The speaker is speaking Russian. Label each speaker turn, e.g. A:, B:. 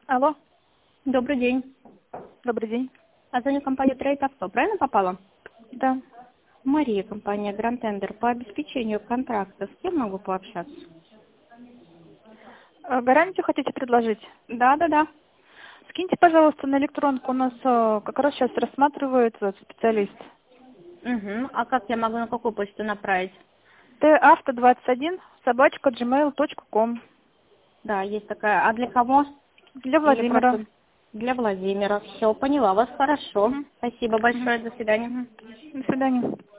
A: Алло,
B: Добрый день.
A: добрый день.
B: А звоню компанию Трейд Авто. Правильно попала?
A: Да.
B: Мария, компания Grand Tender. По обеспечению контракта с кем могу пообщаться?
A: Гарантию хотите предложить?
B: Да.
A: Скиньте, пожалуйста, на электронку. У нас как раз сейчас рассматривает специалист.
B: Угу. А как я могу на какую почту направить?
A: tavto21 @gmail.com.
B: Да, есть такая. А для кого?
A: Для
B: Или
A: Владимира.
B: просто для Владимира? Все, поняла вас. Хорошо.
A: Мгм.
B: Спасибо
A: Мгм.
B: большое. До свидания.
A: Мгм. До свидания.